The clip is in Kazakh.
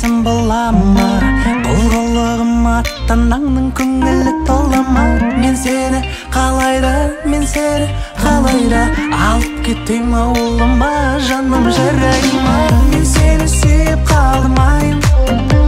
сезім бола ма? Бұл қылығым аттанаңның көңілі тола ма? Мен сені қалайда, мен сені қалайда алып кетем ауылыма, жаным жарайма. Мен сені сүйіп қалдым айым,